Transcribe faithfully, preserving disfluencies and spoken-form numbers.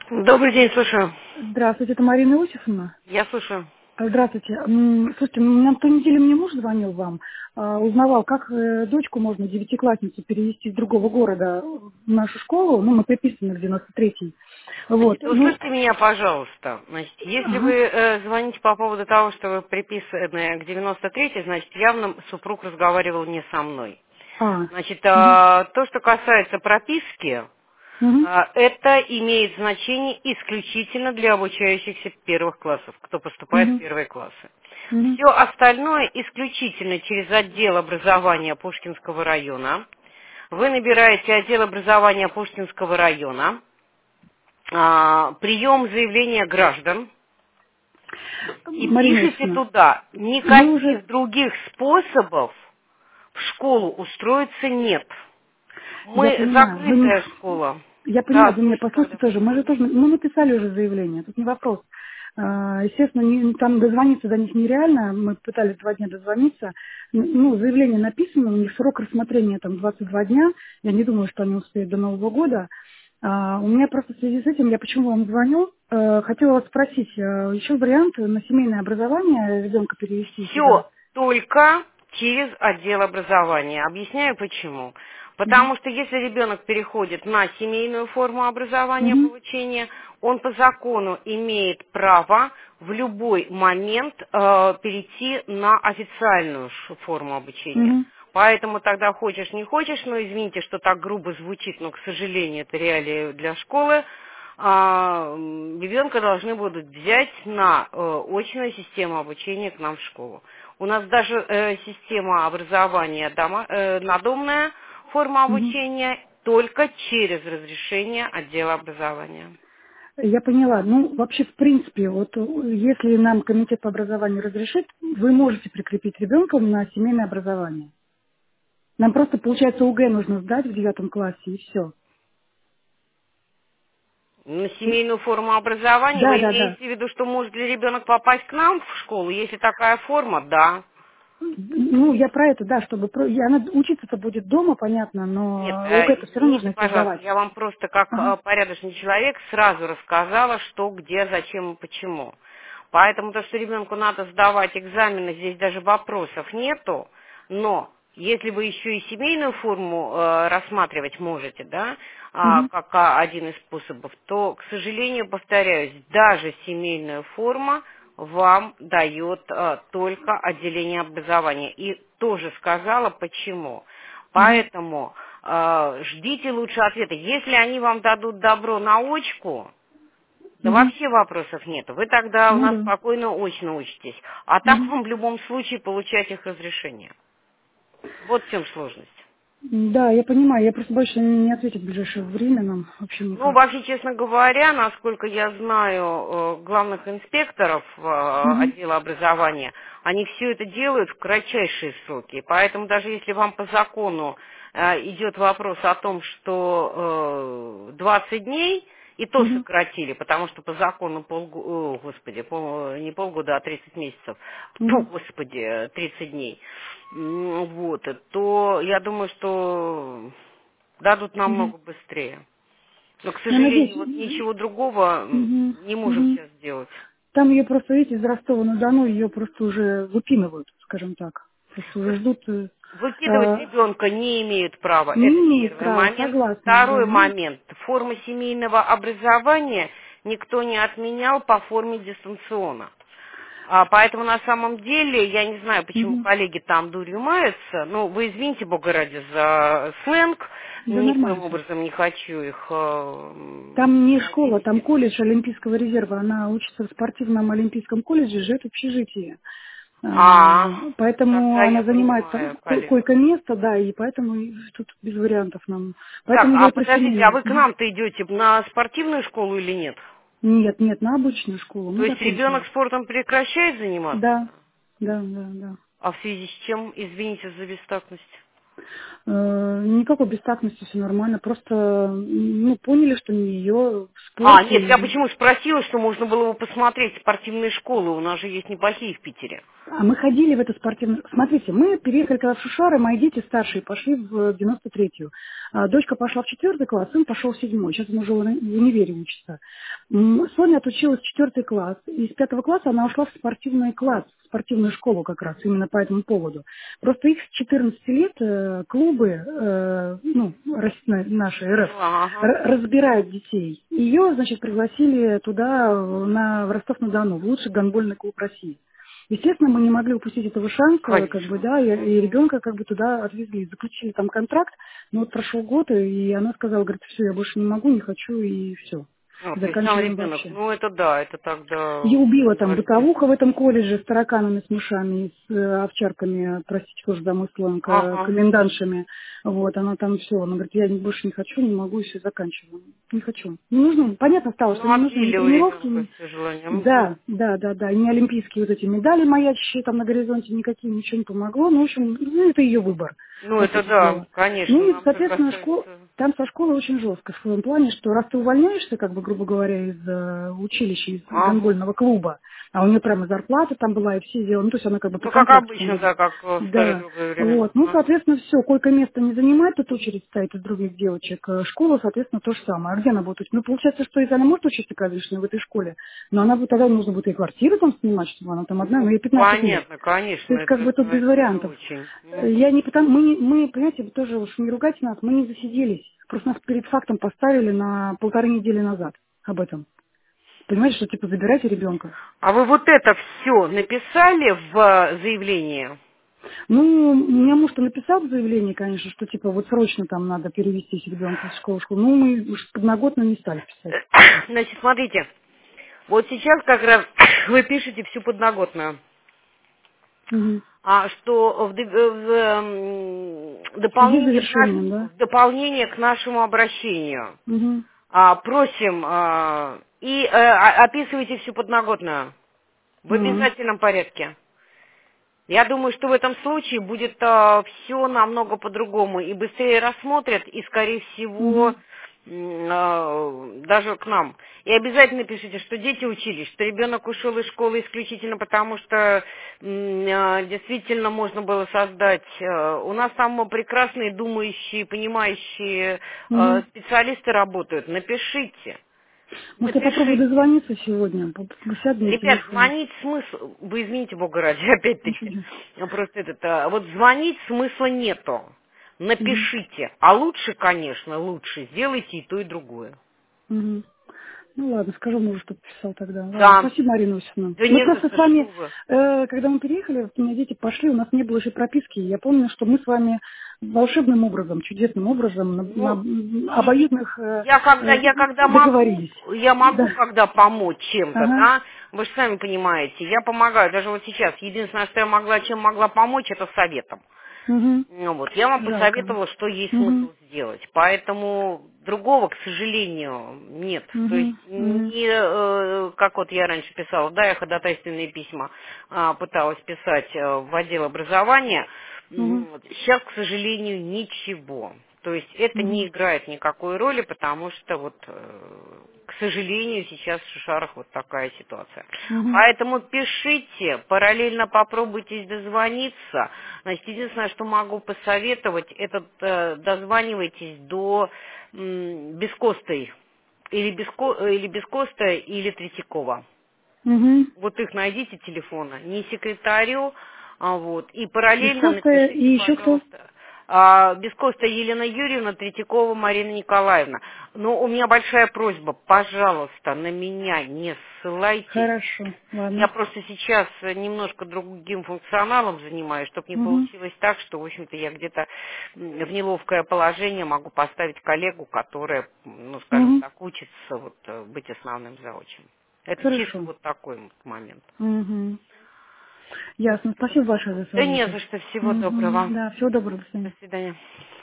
Добрый день, слушаю. Здравствуйте, это Марина Иосифовна. Я слушаю. А, Здравствуйте. М, Слушайте, на той неделе мне муж звонил вам, а, узнавал, как э, дочку можно, девятиклассницу, перевести из другого города в нашу школу. Ну, мы приписаны в девяносто третий. Вот. Значит, Ну, услышьте меня, пожалуйста. Значит, если ага. вы э, звоните по поводу того, что вы приписаны к девяносто третьей, значит, явно супруг разговаривал не со мной. А. Значит, Мгм. а, то, что касается прописки, Мгм. а, это имеет значение исключительно для обучающихся первых классов, кто поступает в Мгм. первые классы. Мгм. Все остальное исключительно через отдел образования Пушкинского района. Вы набираете отдел образования Пушкинского района, а, прием заявления граждан и Марина пишите Иосифовна, туда. мы уже... Никаких других способов в школу устроиться нет. Я Мы понимаю, вы не... закрытая школа. Я понимаю, Да, вы меня слушайте, послушайте тогда. тоже. Мы же Мгм. тоже, мы написали уже заявление, тут не вопрос. А, Естественно, не- там дозвониться до них нереально. Мы пытались два дня дозвониться. Ну, заявление написано, у них срок рассмотрения там двадцать два дня. Я не думаю, что они успеют до Нового года. А, У меня просто в связи с этим, я почему вам звоню, э, хотела вас спросить, э, еще вариант на семейное образование ребенка перевести сюда. Все только через отдел образования. Объясняю почему. Мгм. Потому что если ребенок переходит на семейную форму образования Мгм. получения, он по закону имеет право в любой момент э, перейти на официальную ш- форму обучения. Мгм. Поэтому тогда хочешь не хочешь, но извините, что так грубо звучит, но, к сожалению, это реалии для школы, а, м, ребенка должны будут взять на э, очную систему обучения к нам в школу. У нас даже э, система образования дома, э, надомная форма Мгм. обучения только через разрешение отдела образования. Я поняла. Ну, вообще, в принципе, вот э, если нам комитет по образованию разрешит, вы можете прикрепить ребенка на семейное образование. Нам просто, получается, ОГЭ нужно сдать в девятом классе, и все. На семейную форму образования Да, вы да, да. имеете в виду, что может ли ребенок попасть к нам в школу? Если такая форма, да. Ну, я про это, да, чтобы... про- и Она учиться-то будет дома, понятно, Нет, но э, ОГЭ-то все равно извините, нужно идти пожалуйста, сдавать. я вам просто как Ага. э, порядочный человек сразу рассказала, что, где, зачем и почему. Поэтому то, что ребенку надо сдавать экзамены, здесь даже вопросов нету, но если вы еще и семейную форму э, рассматривать можете, да, а, Мгм. как а, один из способов, то, к сожалению, повторяюсь, даже семейная форма вам дает э, только отделение образования. И тоже сказала, почему. Мгм. Поэтому э, ждите лучше ответа. Если они вам дадут добро на очку, да Мгм. вообще вопросов нет. Вы тогда у Ну нас да. спокойно очно учитесь. А так Мгм. вам в любом случае получать их разрешение. Вот в чем сложность. Да, я понимаю. Я просто больше не ответить в ближайшее время нам вообще Ну, никак. вообще, честно говоря, насколько я знаю э, главных инспекторов э, Мгм. отдела образования, они все это делают в кратчайшие сроки. Поэтому даже если вам по закону э, идет вопрос о том, что э, двадцать дней, и то Мгм. сократили, потому что по закону полгода, о, господи, пол- не полгода, а тридцать месяцев, фу, Мгм. господи, тридцать дней, М, вот, то я думаю, что дадут Мгм. намного быстрее. Но, к Я надеюсь. сожалению, вот ничего другого м, Мгм. не можем Мгм. сейчас сделать. Там ее просто, видите, из Ростова-на-Дону ее просто уже выпинывают, скажем так. Просто уже ждут. э, Выкидывать э, ребенка не имеют права. не Это имеют первый права, момент. согласна, да. Второй момент. Форма семейного образования никто не отменял по форме дистанциона. А, поэтому на самом деле, я не знаю, почему Мгм. коллеги там дурью маются, ну, вы извините, Бога ради, за сленг, Да никоим нормально все. образом не хочу их э, м, Там не школа, носить. там колледж Олимпийского резерва. Она учится в спортивном олимпийском колледже, живет в общежитии. А, А, Поэтому тогда я она занимает там понимаю ко- коллегу. койко-место, да, и поэтому и тут без вариантов нам. Так, Поэтому я а и просила подождите, а меня. вы к нам-то идете на спортивную школу или нет? Нет, нет, на обычную школу. То Мы есть ребенок закончили. спортом прекращает заниматься? Да, да, да, да. А в связи с чем, извините за бестактность? Э, Никакой бестактности, все нормально. Просто, ну, поняли, что не ее, А, спорте. нет, я И почему спросила, что можно было бы посмотреть спортивные школы, у нас же есть неплохие в Питере. А мы ходили в эту спортивную... Смотрите, мы переехали когда в Шушары, мои дети старшие пошли в девяносто третью. А дочка пошла в четвертый класс, сын пошел в седьмой. Сейчас он уже в универе учится. М, Соня отучилась в четвертый класс. И с пятого класса она ушла в спортивный класс, в спортивную школу как раз, именно по этому поводу. Просто их с четырнадцати лет э, клубы, э, ну, рос- на- наши РФ, Поняла, ага. р- разбирают детей. Ее, значит, пригласили туда, в- на, в Ростов-на-Дону, в лучший гандбольный клуб России. Естественно, мы не могли упустить этого шанса, как бы, Конечно. да, и, и Мгм. ребенка как бы туда отвезли, заключили там контракт, но вот прошел год, и она сказала, говорит, все, я больше не могу, не хочу, и все, А, то есть сам заканчиваем ребенок, вообще. ну это да, это тогда Ее убила там инвалидизм. бытовуха в этом колледже с тараканами, с мышами, с э, овчарками, простите, тоже замыслом, к- Ага. комендантшами. Вот, она там все, она говорит, я больше не хочу, не могу, и все, заканчиваю. Не хочу. Не нужно, понятно стало, что Ну, не нужно ни отбили у тренировки, ребенка ни... все желания. Мгм. Да, да, да, да, и не олимпийские вот эти медали маячащие там на горизонте, никакие, ничего не помогло. Ну, в общем, ну, это ее выбор, Ну, по это сути да, дела. конечно, Ну и, нам же соответственно, школа, касается. там со школы очень жестко, в том плане, что раз ты увольняешься, как бы, грубо говоря, из э, училища, из Ага. гандбольного клуба, а у нее прямо зарплата там была и все дела, ну, то есть она как бы по Ну, как контракту там обычно, будет. да, как в старые Да, добрые времена. вот, ну, Ага. соответственно, все, койко место не занимает, тут очередь стоит из других девочек. Э, Школа, соответственно, то же самое. А где она будет учиться? Ну, получается, что если она может учиться, конечно, в этой школе, но она будет, тогда нужно будет и квартиру там снимать, чтобы она там одна, ну, Ну, ей пятнадцать лет. понятно, То конечно, есть, как это, бы тут без это же вариантов. очень. Э, Мгм. Я не потому, мы, не- мы, понимаете, вы тоже уж не ругайте нас, мы не засиделись. Просто нас перед фактом поставили на полторы недели назад об этом. Понимаете, что типа забирайте ребенка. А вы вот это все написали в э, заявлении? Ну, у меня муж-то написал в заявлении, конечно, что типа вот срочно там надо перевести ребенка из школы в школу. Ну, мы уж подноготно не стали писать. Значит, смотрите, вот сейчас как раз вы пишете всю подноготную. Мгм. А что в, д- в, эм, В связи с дополнение, к наш- завершением, да? в дополнение к нашему обращению Угу. а, просим а, и э, а- описывайте всю подноготную в Угу. обязательном порядке. Я думаю, что в этом случае будет все намного по-другому и быстрее рассмотрят, и, скорее всего, Угу. м, а, даже к нам. И обязательно пишите, что дети учились, что ребенок ушел из школы исключительно потому, что м, а, действительно можно было создать. э, У нас там прекрасные, думающие, понимающие э, Угу. специалисты работают. Напишите. Может, я попробую Напишите. дозвониться сегодня, по- сяду на Ребят, телефон. звонить смысл, вы извините, Бога ради, Ничего опять-таки, нет. ну, просто этот, а, вот звонить смысла нету. Угу. Напишите. А лучше, конечно, лучше сделайте и то, и другое. Угу. Ну ладно, скажу мужу, чтобы писал тогда. Ладно, Да. спасибо, Марина Иосифовна. Да Мы не за просто с что, что вами, вы. э, когда мы переехали, у меня дети пошли, у нас не было еще прописки. Я помню, что мы с вами волшебным образом, чудесным образом, на, Ну, на видите, обоюдных э, я когда, э, я когда могу, договорились. я могу Да. когда помочь чем-то, Ага. да, вы же сами понимаете, я помогаю, даже вот сейчас, единственное, что я могла, чем могла помочь, это советом. Угу. Ну вот, я вам Жалко. посоветовала, что есть Угу. смысл сделать. Поэтому другого, к сожалению, нет. То есть Угу. Угу. не, э, как вот я раньше писала, да, я ходатайственные письма а, пыталась писать э, в отдел образования. Угу. М, вот сейчас, к сожалению, ничего. То есть это не Угу. играет никакой роли, потому что вот, э, к сожалению, сейчас в Шушарах вот такая ситуация. Угу. Поэтому пишите, параллельно попробуйте дозвониться. Значит, единственное, что могу посоветовать, это э, дозванивайтесь до м, Бескостой. Или, Беско, или Бескоста, или Третьякова. Угу. Вот их найдите телефона, не секретарю, а вот, и параллельно Бескостая и напишите, еще кто? пожалуйста, а, Бескоста Елена Юрьевна, Третьякова Марина Николаевна. Но у меня большая просьба, пожалуйста, на меня не ссылайтесь. Хорошо, Я ладно. просто сейчас немножко другим функционалом занимаюсь, чтобы не Угу. получилось так, что, в общем-то, я где-то м, в неловкое положение могу поставить коллегу, которая, ну, скажем Угу. так, учится вот, э, быть основным заучем. Это чисто Хорошо. вот такой вот момент. Угу. Ясно. Спасибо большое за Да не за советы. что. Всего Угу. доброго. Да, всего доброго. До До свидания. свидания.